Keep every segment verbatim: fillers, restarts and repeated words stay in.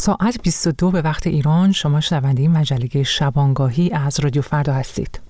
ساعت بیست و دو به وقت ایران. شما شنونده مجله شبانگاهی از رادیو فردا هستید.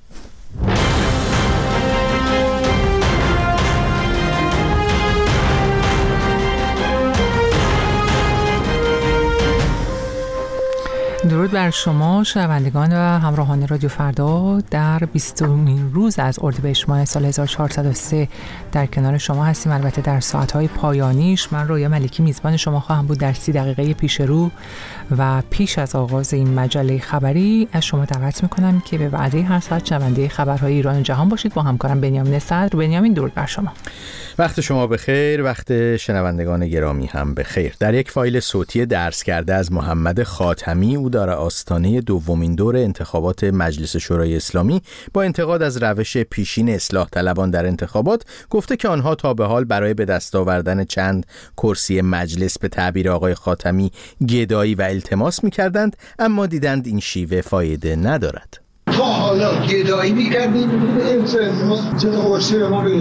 درود بر شما شنوندگان و همراهان رادیو فردا. در بیستمین روز از اردیبهشت ماه سال هزار و چهارصد و سه در کنار شما هستیم. البته در ساعت‌های پایانیش من رویا ملکی میزبان شما خواهم بود در سی دقیقه پیش رو و پیش از آغاز این مجله خبری از شما دعوت میکنم که به وعده هر ساعت شنونده خبرهای ایران و جهان باشید. با همکارم بنیامین صدر. بنیامین، درود بر شما. وقت شما بخیر، وقت شنوندگان گرامی هم بخیر. در یک فایل صوتی درس کرده از محمد خاتمی، او در آستانه دومین دور انتخابات مجلس شورای اسلامی با انتقاد از روش پیشین اصلاح طلبان در انتخابات گفته که آنها تا به حال برای به دست آوردن چند کرسی مجلس به تعبیر آقای خاتمی گدایی و التماس می‌کردند، اما دیدند این شیوه فایده ندارد. تا حالا گدایی می‌کردید چه کرسی به ما بدید،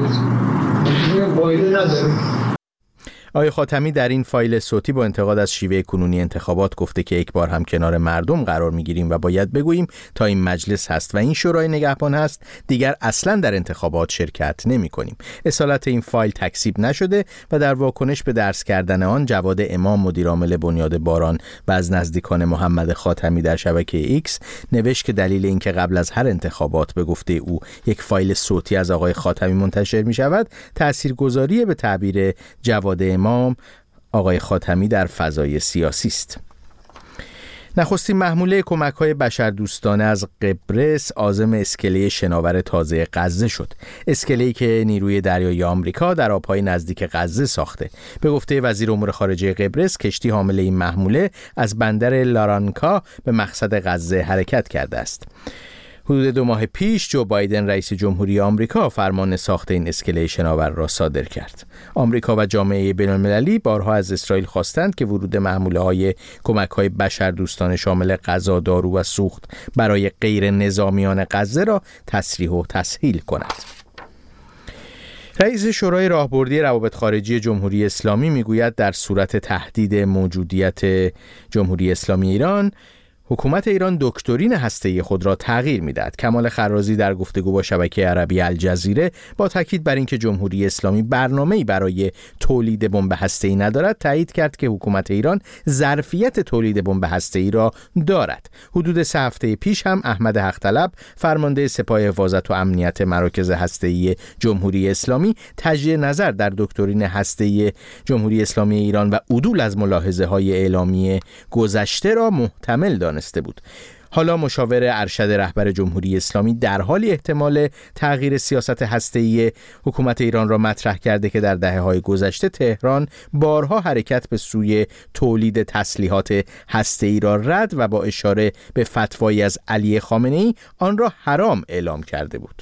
فایده نداره. آقای خاتمی در این فایل صوتی با انتقاد از شیوه کنونی انتخابات گفته که یک بار هم کنار مردم قرار میگیریم و باید بگوییم تا این مجلس هست و این شورای نگهبان هست دیگر اصلا در انتخابات شرکت نمی کنیم. اصالت این فایل تکذیب نشده و در واکنش به درس کردن آن جواد امام، مدیر عامل بنیاد باران و از نزدیکان محمد خاتمی در شبکه ایکس نوشت که دلیل اینکه قبل از هر انتخابات به گفته او یک فایل صوتی از آقای خاتمی منتشر می شود تاثیرگذاری به تعبیر جواد امام آقای خاتمی در فضای سیاسی است. نخستین محموله کمک‌های بشردوستانه از قبرس عازم اسکله شناور تازه غزه شد. اسکله‌ای که نیروی دریایی آمریکا در آب‌های نزدیک غزه ساخته. به گفته وزیر امور خارجه قبرس، کشتی حامل این محموله از بندر لارانکا به مقصد غزه حرکت کرده است. حدود دو ماه پیش جو بایدن رئیس جمهوری آمریکا فرمان ساخت این اسکله شناور را صادر کرد. آمریکا و جامعه بین‌المللی بارها از اسرائیل خواستند که ورود محموله‌های کمک‌های بشردوستانه شامل غذا، دارو و سوخت برای غیر نظامیان غزه را تسریع و تسهیل کند. رئیس شورای راهبردی روابط خارجی جمهوری اسلامی میگوید در صورت تهدید موجودیت جمهوری اسلامی ایران، حکومت ایران دکترین هسته‌ای خود را تغییر می‌دهد. کمال خرازی در گفتگو با شبکه عربی الجزیره با تاکید بر اینکه جمهوری اسلامی برنامه‌ای برای تولید بمب هسته‌ای ندارد، تایید کرد که حکومت ایران ظرفیت تولید بمب هسته‌ای را دارد. حدود سه هفته پیش هم احمد حق‌طلب، فرمانده سپاه حفاظت و امنیت مراکز هسته‌ای جمهوری اسلامی، تجدید نظر در دکترین هسته‌ای جمهوری اسلامی ایران و عدول از ملاحظه‌های اعلامی گذشته را محتمل دانست بود. حالا مشاور ارشد رهبر جمهوری اسلامی در حال احتمال تغییر سیاست هسته‌ای حکومت ایران را مطرح کرده که در دهه‌های گذشته تهران بارها حرکت به سوی تولید تسلیحات هسته‌ای را رد و با اشاره به فتوایی از علی خامنه‌ای آن را حرام اعلام کرده بود.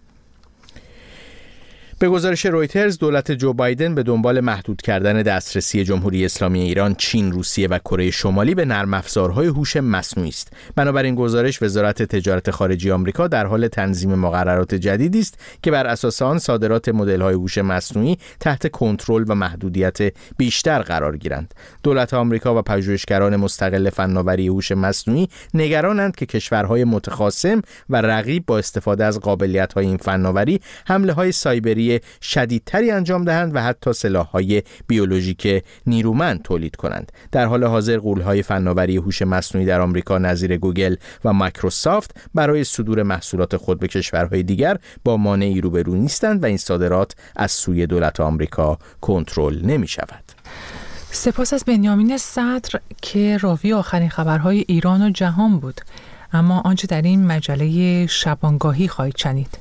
به گزارش رویترز، دولت جو بایدن به دنبال محدود کردن دسترسی جمهوری اسلامی ایران، چین، روسیه و کره شمالی به نرم افزارهای هوش مصنوعی است. بنابراین گزارش، وزارت تجارت خارجی آمریکا در حال تنظیم مقررات جدیدی است که بر اساس آن صادرات مدل‌های هوش مصنوعی تحت کنترل و محدودیت بیشتر قرار گیرند. دولت آمریکا و پژوهشگران مستقل فناوری هوش مصنوعی نگرانند که کشورهای متخاصم و رقیب با استفاده از قابلیت‌های این فناوری حمله‌های سایبری شدیدتری انجام دهند و حتی سلاح‌های بیولوژیک نیرومند تولید کنند. در حال حاضر غول‌های فناوری هوش مصنوعی در آمریکا نظیر گوگل و مایکروسافت برای صدور محصولات خود به کشورهای دیگر با مانعی روبرو نیستند و این صادرات از سوی دولت آمریکا کنترل نمی‌شود. سپاس از بنیامین صدر که راوی آخرین خبرهای ایران و جهان بود. اما آنچه در این مجله شبانگاهی خواهید شنید.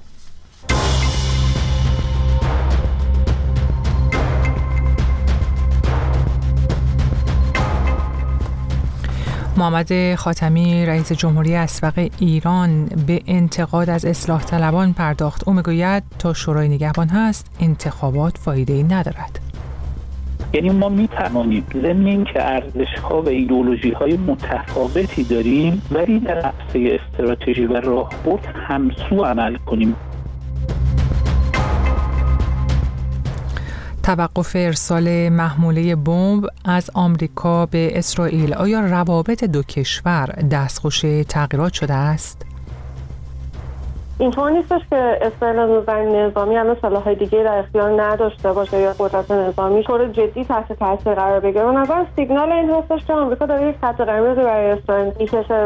محمد خاتمی رئیس جمهوری اسبق ایران به انتقاد از اصلاح طلبان پرداخت. او میگوید تا شورای نگهبان هست انتخابات فایده‌ای ندارد. یعنی ما میتوانیم ضمن اینکه ارزش‌ها و ایدئولوژی‌های متفاوتی داریم ولی در عرصه استراتژی و راهبرد همسو عمل کنیم. توقف ارسال محموله بمب از آمریکا به اسرائیل، آیا روابط دو کشور دستخوش تغییرات شده است؟ اینطور نیستش که اسرائیل از نظر نظامی الان سلاح‌های دیگه در اختیار نداشته باشه یا قدرت نظامی طور جدی تحت تاثیر قرار بگیره. به نظر سیگنال این هستش که آمریکا داره یک خط قرمز برای اسرائیل می‌کشه.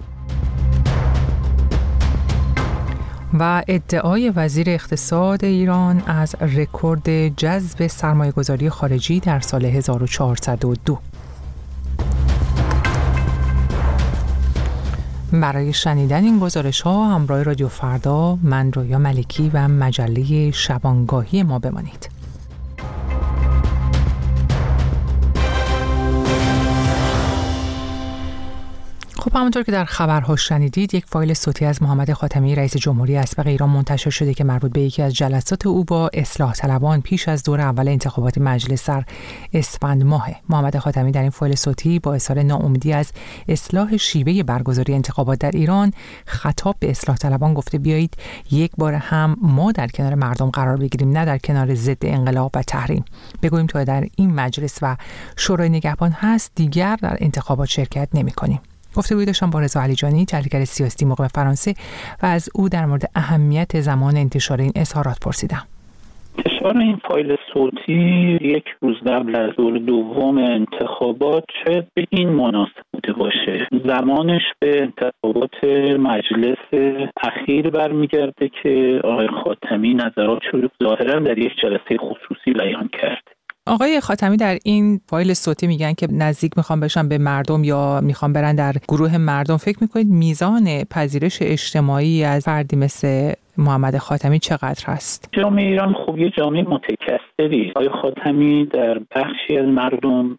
و ادعای وزیر اقتصاد ایران از رکورد جذب سرمایه‌گذاری خارجی در سال هزار و چهارصد و دو. برای شنیدن این گزارش ها همراه رادیو فردا، من رویا ملکی و مجله شبانگاهی ما بمانید. خب همونطور که در خبرها شنیدید، یک فایل صوتی از محمد خاتمی رئیس جمهوری اسبق ایران منتشر شده که مربوط به یکی از جلسات او با اصلاح طلبان پیش از دور اول انتخابات مجلس در اسفند ماه. محمد خاتمی در این فایل صوتی با اظهار ناامیدی از اصلاح شیوه برگزاری انتخابات در ایران خطاب به اصلاح طلبان گفته بیایید یک بار هم ما در کنار مردم قرار بگیریم، نه در کنار ضد انقلاب و تحریم. بگوییم تا در این مجلس و شورای نگهبان هست دیگر در انتخابات شرکت نمی‌کنیم. گفتگوی داشتم با رضا علیجانی، تحلیلگر سیاسی مقیم فرانسه، و از او در مورد اهمیت زمان انتشار این اظهارات پرسیدم. انتشار این فایل صوتی یک روز قبل از دور دوم انتخابات شاید به این مناسب بوده باشه. زمانش به انتخابات مجلس اخیر برمیگرده که آقای خاتمی نظرات رو ظاهرا در یک جلسه خصوصی بیان کرد. آقای خاتمی در این فایل صوتی میگن که نزدیک میخوان بشن به مردم یا میخوان برن در گروه مردم. فکر میکنید میزان پذیرش اجتماعی از فردی مثل محمد خاتمی چقدر هست؟ جامعه ایران خب یه جامعه متکثری. آقای خاتمی در بخشی از مردم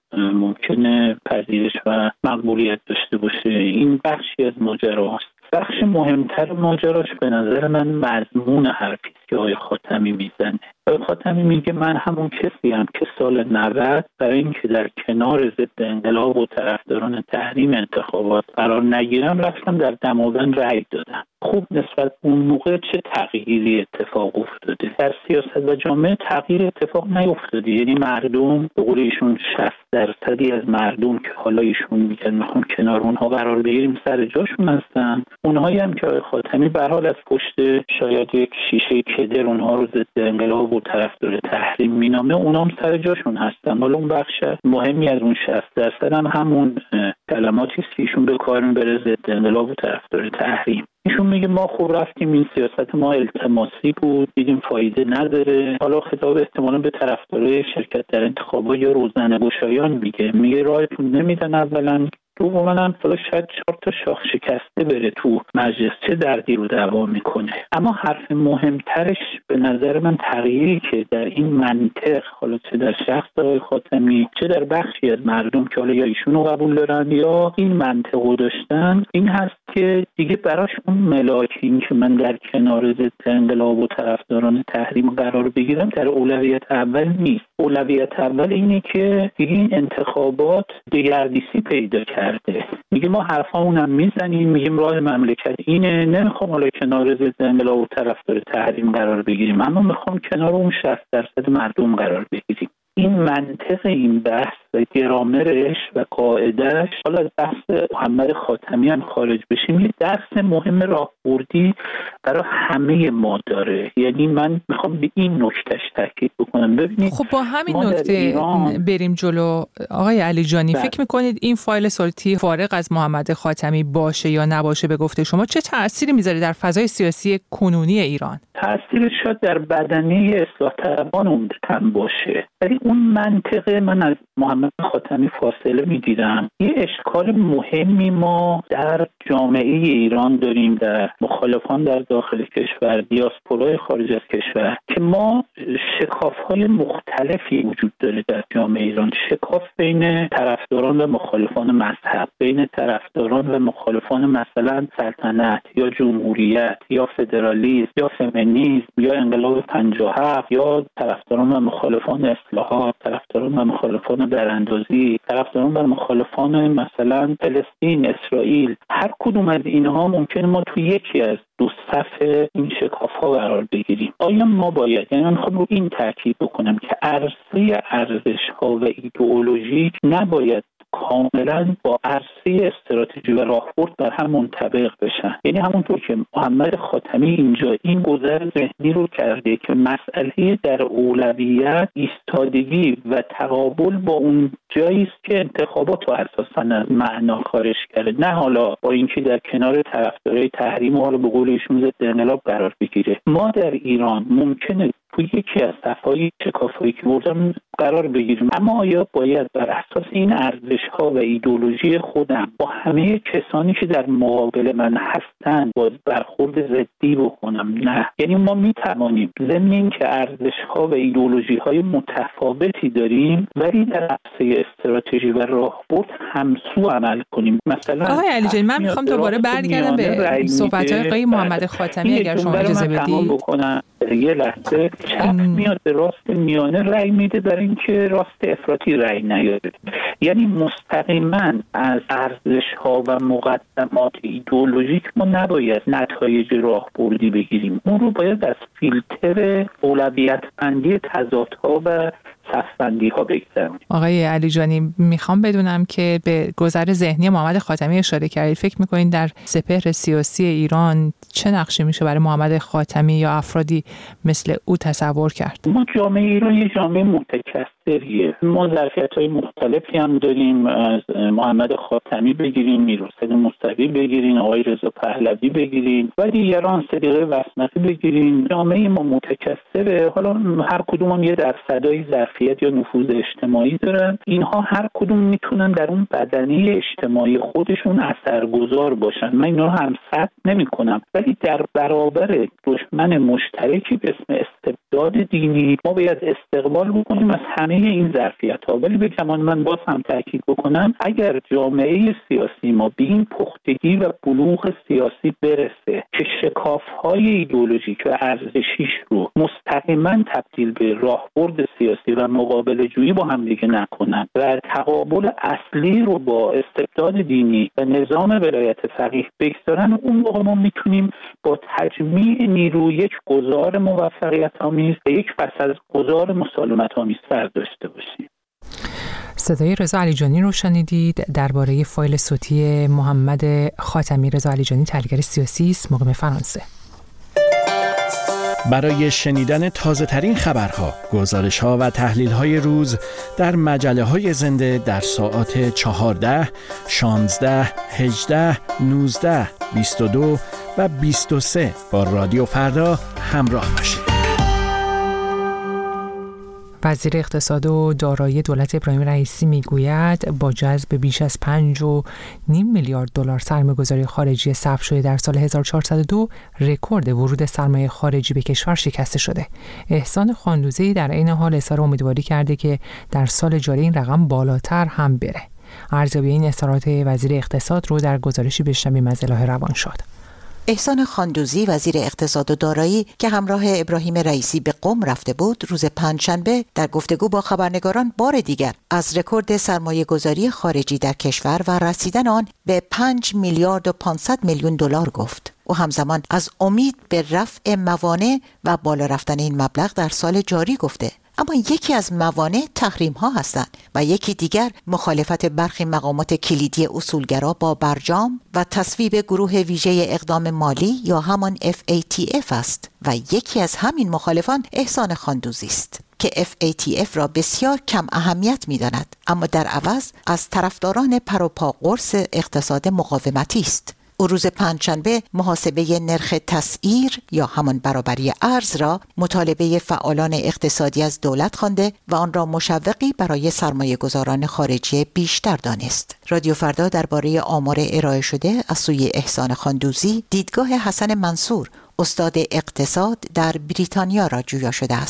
ممکنه پذیرش و مقبولیت داشته باشه. این بخشی از ماجراست. بخش مهمتر ماجراش به نظر من مضمون حرفی که آقای خاتمی میزنه. آقای خاتمی میگه من همون کسی هم که سال نود برای اینکه در کنار ضد انقلاب و طرفداران تحریم انتخابات قرار نگیرم رفتم در دماوند رأی دادم. خوب نسبت اون موقع چه تغییری اتفاق افتاده؟ در سیاست و جامعه تغییر اتفاق نیفتاده. یعنی مردم به قول ایشون شصت درصدی از مردم که حالا ایشون میگن میخوام کنار اونها قرار بگیریم سر جاشون هستن. اونهایی هم که آقای خاتمی به هر حال از پشت شاید یک شیشه کدر اونها رو ضد انقلاب و طرفدار تحریم مینامه، اونها هم سر جاشون هستن. حالا اون بخش مهمی از اون شصت درصد هم همون کلماتی است که ایشون به کار میبره ضد انقلاب و طرفدار تحریم. ایشون میگه ما خوب رفتیم، این سیاست ما التماسی بود، دیدیم فایده نداره. حالا خطاب احتمالاً به طرفدارای شرکت در انتخابات یا روزنه‌گشایان میگه میگه راهتون نمیدن اولا، دوما هم حالا شاید چهار تا شاخ شکسته بره تو مجلس، چه دردی رو دعوا میکنه. اما حرف مهمترش به نظر من تغییری که در این منطق، حالا چه در شخص آقای خاتمی چه در بخشی از مردم که حالا یا ایشون رو قبول دارن یا این منطق رو داشتن، این هست که دیگه براش اون ملاک این که من در کنار ضد انقلاب و طرفداران تحریم قرار بگیرم در اولویت اول نیست. اولویت اول اینه که دیگه این انتخابات دگردیسی پیدا کرده. میگه ما حرفامونم میزنیم، میگیم راه مملکت اینه، نمیخوام حالا کنار ضد انقلاب و طرفدار تحریم قرار بگیریم، اما میخوام کنار اون شصت درصد مردم قرار بگیریم. این منطق این بحث و گرامرش و قاعدهش، حالا از بحث محمد خاتمی هم خارج بشیم، یه درس مهم راهبردی برای همه ما داره. یعنی من میخوام به این نکتهش تاکید بکنم. ببینید خب با همین نکته ایران... بریم جلو. آقای علیجانی، فکر میکنید این فایل صوتی فارغ از محمد خاتمی باشه یا نباشه به گفته شما چه تأثیری میذاره در فضای سیاسی کنونی ایران؟ تأثیرش شاید در بدنه اصلاح طلبان عمدتاً باشه، ولی اون منطقه من از محمد خاتمی فاصله می‌گیرم. یه اشکال مهمی ما در جامعه ایران داریم، در مخالفان در داخل کشور، دیاسپورای خارج از کشور، که ما شکاف‌های مختلفی وجود داره در جامعه ایران. شکاف بین طرفداران و مخالفان مذهب، بین طرفداران و مخالفان مثلا سلطنت یا جمهوریت یا فدرالیسم یا فمینیسم یا انقلاب پنجاه و هفت یا طرفداران و مخالفان اصلاحات اصلاحات، طرفداران و مخالفان براندازی، طرفداران و مخالفان مثلا فلسطین، اسرائیل، هر کدوم از اینها ممکنه ما توی یکی از دو صف این شکاف‌ها قرار بگیریم. آیا ما باید، یعنی من می‌خوام رو این تاکید بکنم که عرصه ارزش‌ها و ایدئولوژی نباید کاملا با عرصه استراتژی و راهبرد بر هم منطبق بشن. یعنی همونطور که محمد خاتمی اینجا این گذر ذهنی رو کرده که مسئله در اولویت ایستادگی و تقابل با اون جایی است که انتخابات رو اساساً از معنا خارج کرده، نه حالا با اینکه در کنار طرفدارای تحریم و حالا به قول ایشون ضد انقلاب قرار بگیره. ما در ایران ممکنه توی یکی از صفهای شکافایی که بردم قرار بگیریم، اما آیا باید بر اساس این ارزش‌ها و ایدئولوژی خودم با همه کسانی که در مقابل من هستند باز برخورد ضدی بکنم؟ نه. یعنی ما میتوانیم ضمن اینکه ارزش‌ها و ایدئولوژی‌های متفاوتی داریم ولی در عرصه استراتژی و راهبرد همسو عمل کنیم. مثلا آقای علیجانی، من میخوام دوباره برگردم به صحبت‌های آقای محمد خاتمی اگر شما اجازه بدید. یه لحظه چپ میاد به راست میانه رأی میده برای اینکه راست افراطی رأی نیاره. یعنی مستقیما از ارزش‌ها و مقدمات ایدئولوژیک ما نباید نتایج راهبردی بگیریم، اون رو باید از فیلتر اولویت بندی تضادها و صف‌بندی ها بگذاریم. آقای علیجانی، میخوام بدونم که به گذر ذهنی محمد خاتمی اشاره کردید. فکر میکنین در سپهر سیاسی ایران چه نقشی میشه برای محمد خاتمی یا افرادی مثل او تصور کرد؟ ما جامعه ایران یه جامعه متکثریه. ما ظرفیت‌های مختلفی هم داریم، از محمد خاتمی بگیریم، میرحسین موسوی بگیریم، آقای رضا پهلوی بگیریم و دیگران، صدیقه وسنقی بگیریم. جامعه ما متکثره. حالا هر کدوم هم یه درصدای ظرفیت یا نفوذ اجتماعی دارن. اینها هر کدوم میتونن در اون بدنه اجتماعی خودشون اثرگذار باشن. من اینا رو همسط نمی‌کنم، ولی در برابر دشمن مشترکی به اسم استبداد دینی ما باید استقبال بکنیم از همه این ظرفیت‌ها. ولی بگم من باز هم تاکید بکنم اگر جامعه سیاسی ما به این پختگی و بلوغ سیاسی برسه که شکاف‌های ایدئولوژیک و ارزشیش رو مستقیما تبدیل به راهبرد سیاسی و مقابله جویی با هم دیگه نکنن و تقابل اصلی رو با استبداد دینی و نظام ولایت فقیه بگذارن، اون موقع ما میتونیم با تجمیع نیرو یک گذار موفقیت آمیز و یک پس از گذار مسالمت آمیز سر داشته باشیم. صدای رضا علیجانی رو شنیدید درباره فایل صوتی محمد خاتمی. رضا علیجانی تحلیلگر سیاسی است، مقیم فرانسه. برای شنیدن تازه ترین خبرها، گزارش ها و تحلیل های روز در مجله های زنده در ساعات چهارده، شانزده، هجده، نوزده، بیست و دو و بیست و سه با رادیو فردا همراه باشید. وزیر اقتصاد و دارایی دولت ابراهیم رئیسی میگوید با جذب بیش از پنج و نیم میلیارد دلار سرمایه‌گذاری خارجی ثبت شده در سال هزار و چهارصد و دو، رکورد ورود سرمایه خارجی به کشور شکسته شده. احسان خاندوزی در عین حال اظهار امیدواری کرده که در سال جاری این رقم بالاتر هم بره. ارزیابی این اظهارات وزیر اقتصاد رو در گزارشی بشنویم از الهه روانشاد. احسان خاندوزی وزیر اقتصاد و دارایی که همراه ابراهیم رئیسی به قم رفته بود، روز پنجشنبه در گفتگو با خبرنگاران بار دیگر از رکورد سرمایه گذاری خارجی در کشور و رسیدن آن به پنج میلیارد و پانصد میلیون دلار گفت. و همزمان از امید به رفع موانع و بالا رفتن این مبلغ در سال جاری گفته. اما یکی از موانع تحریم ها هستند و یکی دیگر مخالفت برخی مقامات کلیدی اصولگرا با برجام و تصویب گروه ویژه اقدام مالی یا همان اف ای تی اف است و یکی از همین مخالفان احسان خاندوزی است که اف ای تی اف را بسیار کم اهمیت می داند، اما در عوض از طرفداران پروپا قرص اقتصاد مقاومتی است. او روز پنجشنبه محاسبه نرخ تسعیر یا همان برابری ارز را مطالبه فعالان اقتصادی از دولت خوانده و آن را مشوقی برای سرمایه گذاران خارجی بیشتر دانست. رادیو فردا درباره آمار ارائه شده از سوی احسان خاندوزی دیدگاه حسن منصور استاد اقتصاد در بریتانیا را جویا شده است.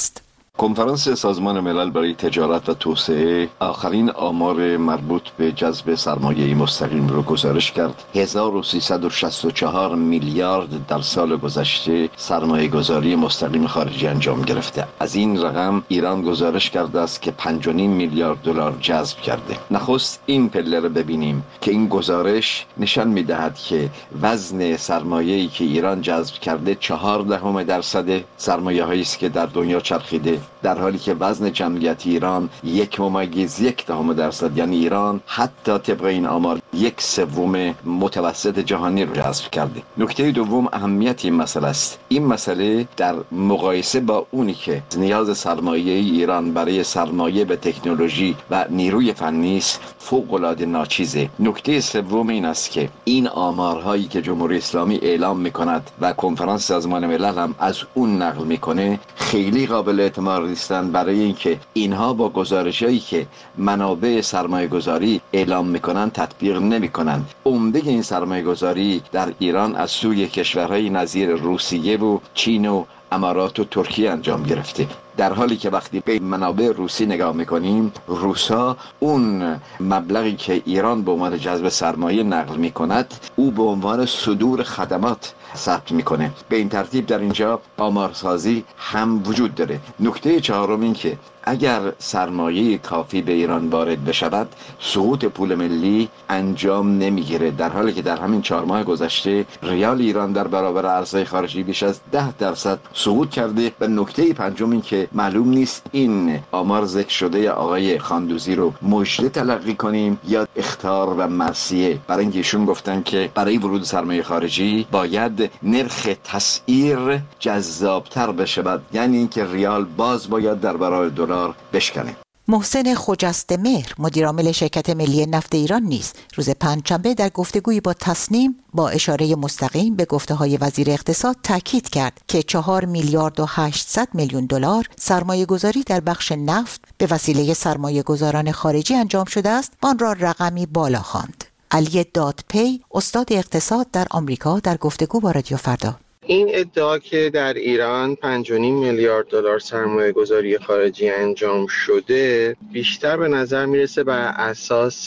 کنفرانس سازمان ملل برای تجارت و توسعه آخرین آمار مربوط به جذب سرمایه مستقیم رو گزارش کرد. هزار و سیصد و شصت و چهار میلیارد در سال گذشته سرمایه گذاری مستقیم خارجی انجام گرفته. از این رقم ایران گزارش کرده است که پنج و نیم میلیارد دلار جذب کرده. نخست این پله رو ببینیم که این گزارش نشان می‌دهد که وزن سرمایه‌ای که ایران جذب کرده چهار دهم درصد سرمایه‌هایی است که در دنیا چرخیده، در حالی که وزن جمعیت ایران یک ممیز یک دهم درصد، یعنی ایران حتی طبق این آمار یک سوم متوسط جهانی رو جذب کرده. نکته دوم اهمیت این مسئله است. این مسئله در مقایسه با اونی که نیاز سرمایه ایران برای سرمایه به تکنولوژی و نیروی فنی است فوق‌العاده ناچیزه. نکته سوم این است که این آمارهایی که جمهوری اسلامی اعلام می‌کند و کنفرانس سازمان ملل هم از اون نقل می‌کنه خیلی قابل اعتماد نیستند، برای اینکه اینها با گزارش‌هایی که منابع سرمایه‌گذاری اعلام می‌کنند تطبیق نمی‌کنند. عمده این سرمایه‌گذاری در ایران از سوی کشورهای نظیر روسیه و چین و امارات و ترکیه انجام گرفته، در حالی که وقتی به منابع روسی نگاه میکنیم، روسا اون مبلغی که ایران به عنوان جذب سرمایه نقل میکند او به عنوان صدور خدمات ثبت میکنه. به این ترتیب در اینجا آمارسازی هم وجود داره. نکته چهارم این که اگر سرمایه کافی به ایران وارد بشود سقوط پول ملی انجام نمیگیره، در حالی که در همین چهار ماه گذشته ریال ایران در برابر ارزهای خارجی بیش از ده درصد سقوط کرده. و نکته پنجم این که معلوم نیست این آمار ذکر شده آقای خاندوزی رو مژده تلقی کنیم یا اخطار و معصیه، برای اینکه ایشون گفتن که برای ورود سرمایه خارجی باید نرخ تسعیر جذابتر بشود، یعنی اینکه ریال باز باید در برابر دلار بشکنه. محسن خجسته مهر مدیرعامل شرکت ملی نفت ایران نیز روز پنجشنبه در گفتگویی با تصنیم با اشاره مستقیم به گفته‌های وزیر اقتصاد تاکید کرد که چهار میلیارد و هشتصد میلیون دلار سرمایه گذاری در بخش نفت به وسیله سرمایه گذاران خارجی انجام شده است، آن را رقمی بالا خواند. علی دادپی استاد اقتصاد در آمریکا در گفتگو با رادیو فردا: این ادعا که در ایران پنج و نیم میلیارد دلار سرمایه گذاری خارجی انجام شده بیشتر به نظر میرسه بر اساس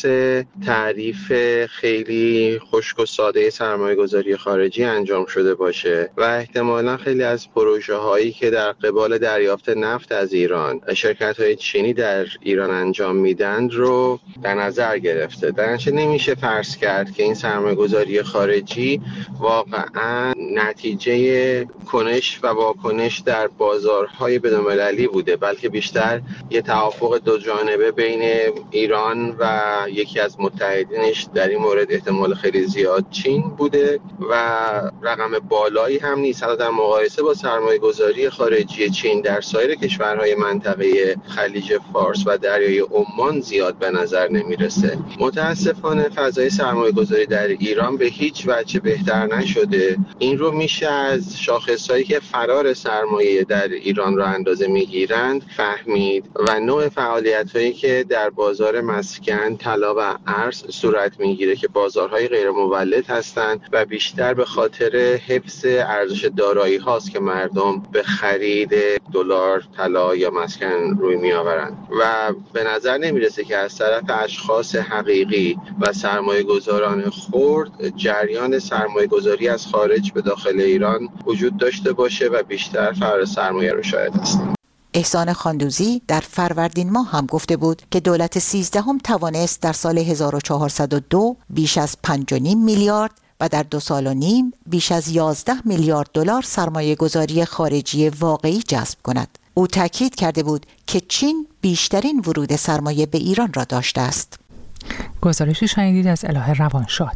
تعریف خیلی خشک و ساده سرمایه گذاری خارجی انجام شده باشه و احتمالا خیلی از پروژه هایی که در قبال دریافت نفت از ایران شرکت های چینی در ایران انجام میدن رو در نظر گرفته. در نتیجه نمیشه فرض کرد که این سرمایه گذاری خارجی واقعا نتیجه کنش و واکنش در بازارهای بین‌المللی بوده، بلکه بیشتر یه توافق دو جانبه بین ایران و یکی از متحدینش، در این مورد احتمال خیلی زیاد چین بوده و رقم بالایی هم نیست. حتی در مقایسه با سرمایه گذاری خارجی چین در سایر کشورهای منطقه خلیج فارس و دریای عمان زیاد به نظر نمیرسه. متاسفانه فضای سرمایه گذاری در ایران به هیچ وجه بهتر نشده. این رو میشه از شاخصهایی که فرار سرمایه در ایران را اندازه میگیرند فهمید و نوع فعالیت‌هایی که در بازار مسکن، طلا و ارز صورت میگیره که بازارهای غیر مولد هستند و بیشتر به خاطر حفظ ارزش دارایی هاست که مردم به خرید دلار، طلا یا مسکن روی میآورند و به نظر نمیرسه که از طرف اشخاص حقیقی و سرمایه گذاران خرد جریان سرمایه گذاری از خارج به داخل ایران وجود داشته باشه و بیشتر فرار سرمایه رو شاهد هستیم. احسان خاندوزی در فروردین ماه هم گفته بود که دولت سیزدهم توانست در سال هزار و چهارصد و دو بیش از پنج و نیم میلیارد و در دو سال و نیم بیش از یازده میلیارد دلار سرمایه گذاری خارجی واقعی جذب کند. او تاکید کرده بود که چین بیشترین ورود سرمایه به ایران را داشته است. گزارشی شنیدید از الهه روانشاد.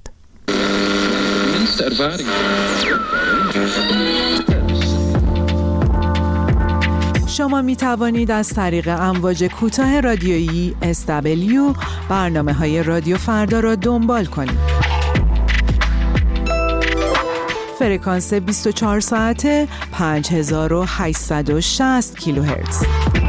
شما می توانید از طریق امواج کوتاه رادیویی اس دبلیو برنامه‌های رادیو فردا را دنبال کنید. فرکانس بیست و چهار ساعته پنج هزار و هشتصد و شصت کیلوهرتز.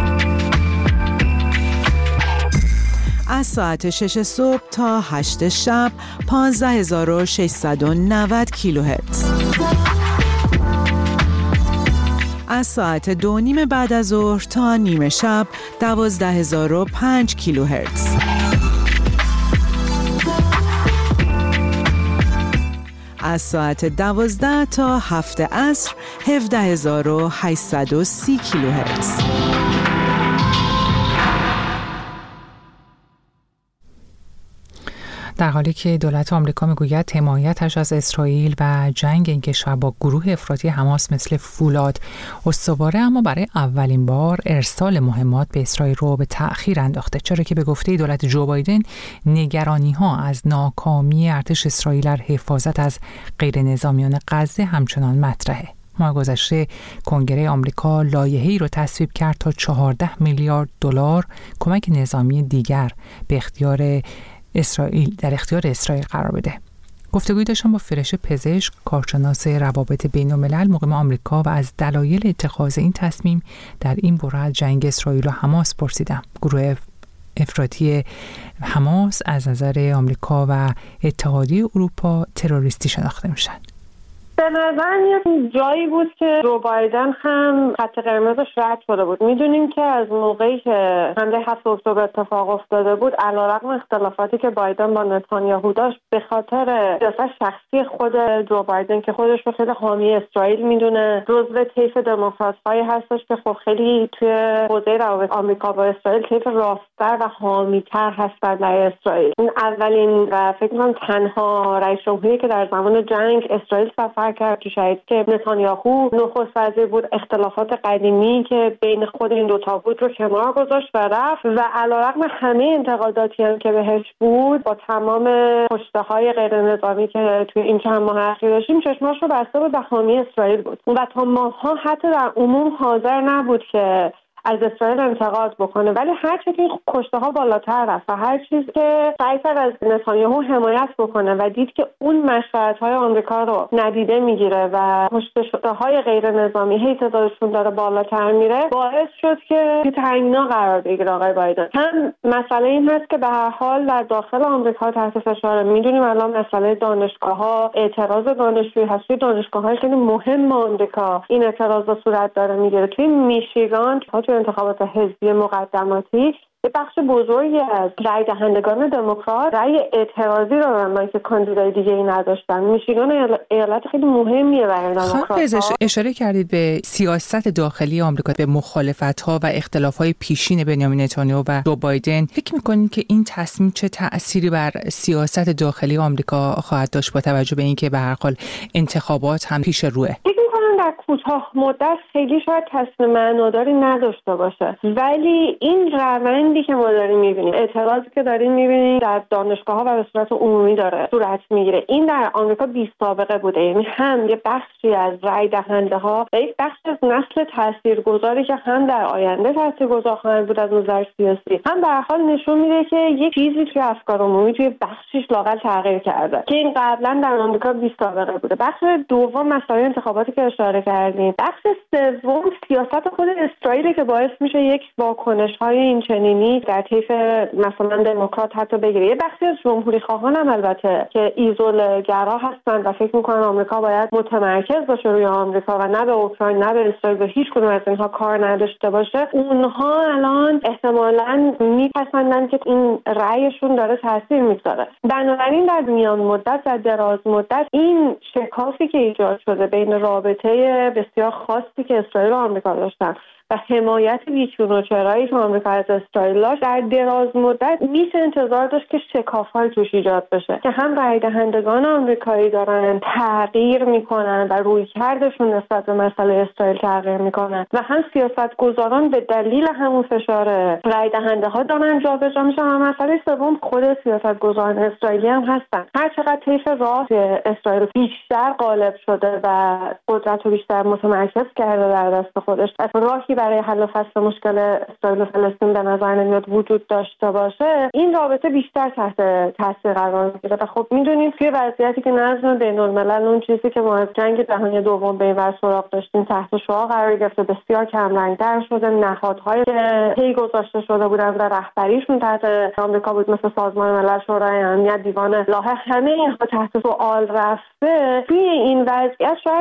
از ساعت شش صبح تا هشت شب پانزده هزار و ششصد و نود کیلوهرتز. از ساعت دو نیم بعد از ظهر تا نیمه شب دوازده هزار و پنج کیلوهرتز. از ساعت دوازده تا هفت عصر هفده هزار و هشتصد و سی کیلوهرتز. در حالی که دولت آمریکا میگوید حمایتش از اسرائیل و جنگ این کشور با گروه افراطی حماس مثل فولاد استواره، اما برای اولین بار ارسال مهمات به اسرائیل رو به تأخیر انداخته، چرا که به گفته دولت جو بایدن نگرانی‌ها از ناکامی ارتش اسرائیل در حفاظت از غیر نظامیان غزه همچنان مطرحه. ماه گذشته کنگره آمریکا لایحه‌ای رو تصویب کرد تا چهارده میلیارد دلار کمک نظامی دیگر به اختیار اسرائیل در اختیار اسرائیل قرار بده. گفتگوی داشتم با فرش پزشک، کارشناس روابط بین‌الملل مقیم آمریکا و از دلایل اتخاذ این تصمیم در این باره از جنگ اسرائیل و حماس پرسیدم. گروه افراطی حماس از نظر آمریکا و اتحادیه اروپا تروریستی شناخته میشن. به نظر میاد جایی بود که جو بایدن هم خط قرمزش رد شده بود. میدونیم که از موقعی که حمله هفت اکتبر اتفاق افتاده بود، علیرغم اختلافاتی که بایدن با نتانیاهو داشت، به خاطر سیاست شخصی خود جو بایدن که خودش رو خیلی حامی اسرائیل میدونه، جزو طیف دموکرات‌هایی هستش که خب خیلی توی حوزه روابط آمریکا با اسرائیل طیف راست‌تر و حامی‌تر هستن در اسرائیل. این اولین و فکر کنم تنها رئیس جمهوری که در زمان جنگ اسرائیل سفر کرد که شاید که نتانیاهو نخست وزیر بود، اختلافات قدیمی که بین خود این دوتا بود رو کنار گذاشت و رفت و علیرغم همه انتقاداتی هم که بهش بود، با تمام پشته‌های غیر نظامی که توی این چند ماه اخیر داشتیم، چشماش رو بسته بود به حامی اسرائیل بود و تا ماها حتی در عموم حاضر نبود که از اسرائیل انتقاد بکنه. ولی هر چی که این کشته ها بالاتر رفت و هر چیز که سعی کرد از نتانیاهو حمایت بکنه و دید که اون مشروعیت های آمریکا رو ندیده میگیره و کشته های غیر نظامی هی تعدادشون داره بالاتر میره، باعث شد که تنگنا قرار بگیره آقای بایدن. هم مسئله این هست که به هر حال در داخل آمریکا تحت فشاره. میدونیم الان مسئله دانشگاه ها، اعتراض دانشجویی هست. توی دانشگاه های خیلی مهم آمریکا این اعتراض صورت داره میگیره. توی میشیگان توی انتخابات حزبی مقدماتی یه بخش بزرگی از رای دهندگان دموکرات رای اعتراضی رو دادن که کاندیدای دیگه ای نداشتن. میشیگان ایالت خیلی مهمیه برای دموکرات‌ها. اشاره کردید به سیاست داخلی آمریکا، به مخالفت‌ها و اختلاف‌های پیشین بنیامین نتانیاهو و جو بایدن. فکر می‌کنید که این تصمیم چه تأثیری بر سیاست داخلی آمریکا خواهد داشت با توجه به اینکه به هر حال انتخابات هم پیش روه؟ در کوتاه مدت خیلی شاید تصمیم معناداری نداشته باشه، ولی این روندی که ما داریم میبینیم، اعتراضی که داریم میبینیم در دانشگاه‌ها و به صورت عمومی داره صورت میگیره، این در آمریکا بی سابقه بوده. یعنی هم یه بخشی از رای دهنده ها و یک بخشی از نسل تاثیرگذاری که هم در آینده تاثیرگذار خواهند بود از نظر سیاسی، هم به هر حال نشون میده که یک چیزی توی افکار عمومی توی بخشش لااقل تغییر کرده که این قبلا در آمریکا بی سابقه بوده. بخش دوم مسائل انتخاباتی که اشاره کردیم. بخش سوم سیاست خود اسرائیل که باعث میشه یک واکنش‌های این چنینی در طیف مثلا دموکرات حتی بگیره. یه بخشی از جمهوری خواهان هم البته که ایزولگرا هستن و فکر میکنن آمریکا باید متمرکز باشه روی آمریکا و نه به اوکراین نه به اسرائیل، به هیچ کدوم از اینها کار نداشته باشه. اونها الان احتمالاً میپسندن که این رأیشون داره تاثیر میذاره. بنابراین در میان مدت و دراز مدت این شکافی که ایجاد شده بین رابطه بسیار خاصی که اسرائیل و آمریکا داشتن و حمایت بیچون و چرایی که آمریکا از اسرائیل داشت، در دراز مدت میشه انتظار داشت که شکاف‌های توش ایجاد بشه که هم رای دهندگان آمریکایی دارن تغییر میکنن و رویکردشون نسبت به مسئله اسرائیل تغییر میکنن و هم سیاستگزاران به دلیل همون فشار رای دهنده ها دارن جابجا میشن و مسئله سوم خود سیاستگزاران اسرائیلی هم هستن. هر چقدر طیف راست اسرائیل بیشتر غالب شده و قدرت رو بیشتر متمرکز کرده در دست خودش، راهی برای حل و فصل مشکل اسرائیل و فلسطین به نظر نمیاد وجود داشته باشه، این رابطه بیشتر تحت تاثیر قرار میگیره. و خب میدونیم توی وضعیتی که نظم بین‌الملل، اون چیزی که ما از جنگ جهانی دوم به این ور سراغ داشتیم، تحت شعاع قرار گرفته، بسیار کم رنگ‌تر شده. نهادهای که پی گذاشته شده بودن و رهبریشون تحت آمریکا بود، مثل سازمان ملل، شورای امنیت، دیوان لاهه، همه اینها تحت سوال رفته. توی این وضعیت شاید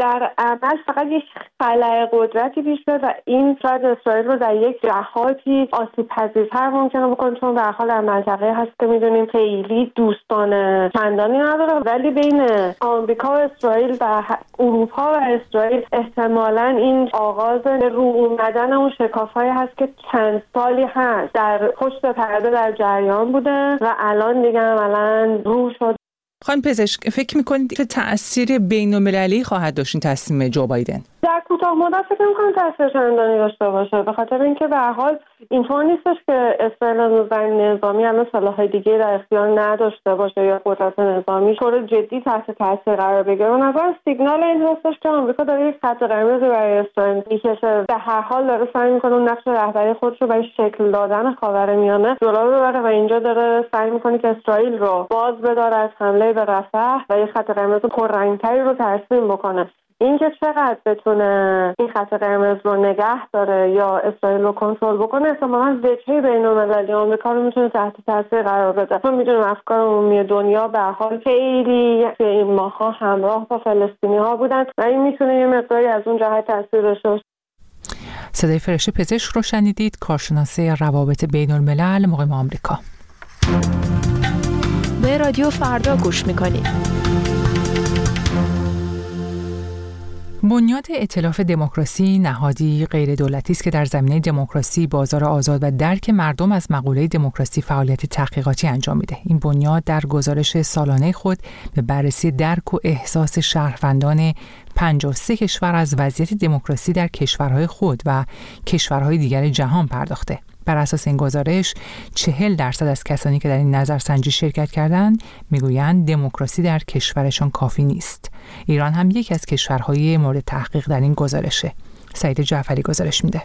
در عمل فقط یک خلأ قدرتی پیش بیاد و این شاید اسرائیل رو در یک جهاتی آسیب پذیرتر ممکنه بکنه، چون در حال در منطقه هست که میدونیم خیلی دوستان چندانی نداره، ولی بین آمریکا و اسرائیل و اروپا و اسرائیل احتمالاً این آغاز رو اومدن اون شکافایی هست که چند سالی هست در پشت پرده در جریان بوده و الان دیگه عملاً رو شد. خانم پزشک، فکر می‌کنید که تأثیر بین‌المللی خواهد داشت این تصمیم جو بایدن؟ در کوتاه مدت فکر می‌کنم تأثیر چندانی داشته باشه، به خاطر اینکه به هر حال اینطور نیستش که اسرائیل نظام نظامی الان سلاح‌های دیگه در اختیار نداشته باشه یا قدرت نظامی طور جدی تحت تاثیر قرار بگیره. به نظر سیگنال این هستش که آمریکا داره یک خط قرمز برای اسرائیل می‌کشه، به هر حال داره سعی می‌کنه اون نقش رهبری خودش رو برای شکل دادن خاورمیانه جلو ببره و اینجا داره سعی می‌کنه که اسرائیل رو باز بداره از حمله به رفح و یک خط قرمز پررنگ‌تری رو ترسیم بکنه. اینکه چقدر بتونه این خط قرمز رو نگه داره یا اسرائیل رو کنترل بکنه، احتمالاً وجهه بین‌المللی آمریکا رو میتونه تحت تاثیر قرار بده. چون میدونیم افکار عمومی دنیا به هر حال خیلی توی این ماه‌ها همراه با فلسطینی‌ها بودن و این میتونه یه مقداری از اون جهت تاثیر داشته باشه. صدای فرشته پزشک رو شنیدید، کارشناس روابط بین‌الملل مقیم آمریکا. به رادیو فردا گوش می‌کنید. بنیاد ائتلاف دموکراسی نهادی غیر دولتی است که در زمینه دموکراسی، بازار آزاد و درک مردم از مقوله دموکراسی فعالیت تحقیقاتی انجام میده. این بنیاد در گزارش سالانه خود به بررسی درک و احساس شهروندان پنجاه و سه کشور از وضعیت دموکراسی در کشورهای خود و کشورهای دیگر جهان پرداخته. بر اساس این گزارش چهل درصد از کسانی که در این نظرسنجی شرکت کردند میگویند دموکراسی در کشورشان کافی نیست. ایران هم یکی از کشورهای مورد تحقیق در این گزارشه. سعید جعفری گزارش میده.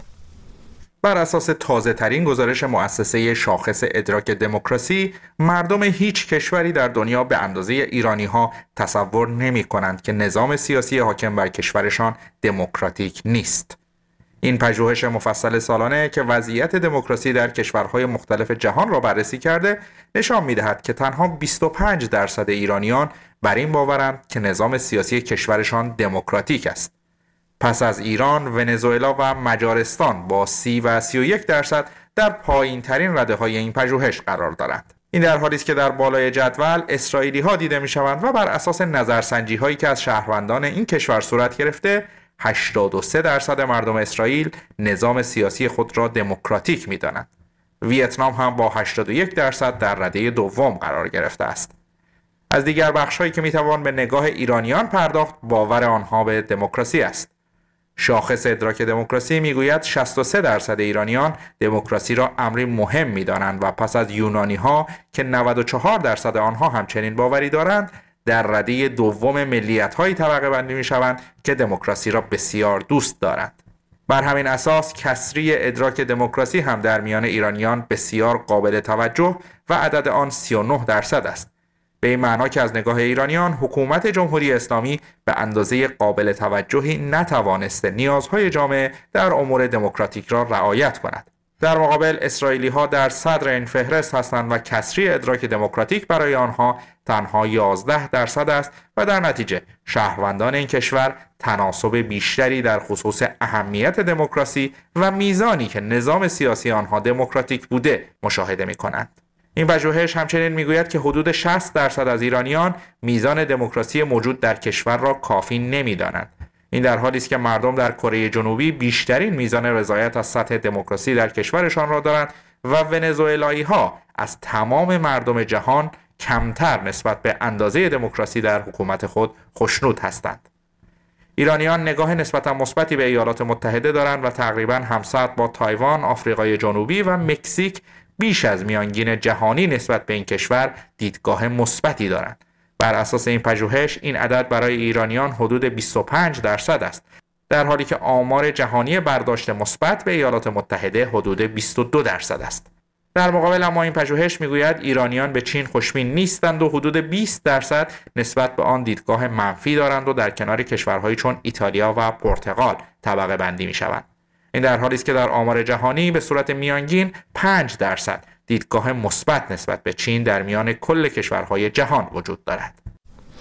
بر اساس تازه ترین گزارش مؤسسه شاخص ادراک دموکراسی، مردم هیچ کشوری در دنیا به اندازه ایرانی ها تصور نمی کنند که نظام سیاسی حاکم بر کشورشان دموکراتیک نیست. این پژوهش مفصل سالانه که وضعیت دموکراسی در کشورهای مختلف جهان را بررسی کرده، نشان می‌دهد که تنها بیست و پنج درصد ایرانیان بر این باورند که نظام سیاسی کشورشان دموکراتیک است. پس از ایران، ونزوئلا و مجارستان با سی و سی و یک درصد در پایین‌ترین رده‌های این پژوهش قرار دارند. این در حالی است که در بالای جدول اسرائیلی‌ها دیده می‌شوند و بر اساس نظرسنجی‌هایی که از شهروندان این کشور صورت گرفته، هشتاد و سه درصد مردم اسرائیل نظام سیاسی خود را دموکراتیک می‌دانند. ویتنام هم با هشتاد و یک درصد در رده دوم قرار گرفته است. از دیگر بخش‌هایی که می‌توان به نگاه ایرانیان پرداخت، باور آنها به دموکراسی است. شاخص ادراک دموکراسی میگوید شصت و سه درصد ایرانیان دموکراسی را امری مهم می‌دانند و پس از یونانی‌ها که نود و چهار درصد آنها همچنین باوری دارند، در رده دوم ملیت‌هایی طبقه بندی می‌شوند که دموکراسی را بسیار دوست دارند. بر همین اساس کسری ادراک دموکراسی هم در میان ایرانیان بسیار قابل توجه و عدد آن سی و نه درصد است. به این معنا که از نگاه ایرانیان حکومت جمهوری اسلامی به اندازه قابل توجهی نتوانسته نیازهای جامعه در امور دموکراتیک را رعایت کند. در مقابل اسرائیلی ها در صدر این فهرست هستند و کسری ادراک دموکراتیک برای آنها تنها یازده درصد است و در نتیجه شهروندان این کشور تناسب بیشتری در خصوص اهمیت دموکراسی و میزانی که نظام سیاسی آنها دموکراتیک بوده مشاهده می کنند. این پژوهش همچنین میگوید که حدود شصت درصد از ایرانیان میزان دموکراسی موجود در کشور را کافی نمی‌دانند. این در حالی است که مردم در کره جنوبی بیشترین میزان رضایت از سطح دموکراسی در کشورشان را دارند و ونزوئلایی‌ها از تمام مردم جهان کمتر نسبت به اندازه دموکراسی در حکومت خود خوشنود هستند. ایرانیان نگاه نسبتا مثبتی به ایالات متحده دارند و تقریباً همسط با تایوان، آفریقای جنوبی و مکزیک بیش از میانگین جهانی نسبت به این کشور دیدگاه مثبتی دارند. بر اساس این پژوهش این عدد برای ایرانیان حدود بیست و پنج درصد است، در حالی که آمار جهانی برداشت مثبت به ایالات متحده حدود بیست و دو درصد است. در مقابل اما این پژوهش میگوید ایرانیان به چین خوشبین نیستند و حدود بیست درصد نسبت به آن دیدگاه منفی دارند و در کنار کشورهایی چون ایتالیا و پرتغال طبقه بندی میشوند. این در حالی است که در آمار جهانی به صورت میانگین پنج درصد دیدگاه مثبت نسبت به چین در میان کل کشورهای جهان وجود دارد.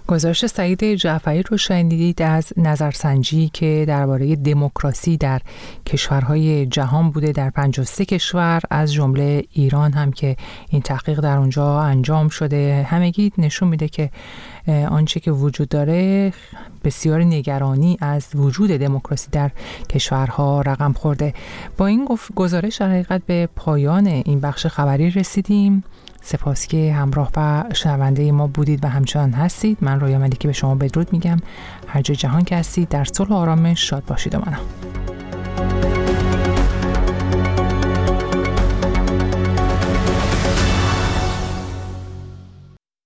گزارش سعید جعفری رو شنیدید از نظرسنجی که درباره دموکراسی در کشورهای جهان بوده، در پنجاه و سه کشور از جمله ایران هم که این تحقیق در اونجا انجام شده. همگی نشون میده که آنچه که وجود داره بسیار نگرانی از وجود دموکراسی در کشورها رقم خورده. با این گزارش در حقیقت به پایان این بخش خبری رسیدیم. سپاس که همراه و شنونده ما بودید و همچنان هستید. من رویا ملیکی به شما بدرود میگم. هر جای جهان که هستید در صلح و آرامش شاد باشید و منم.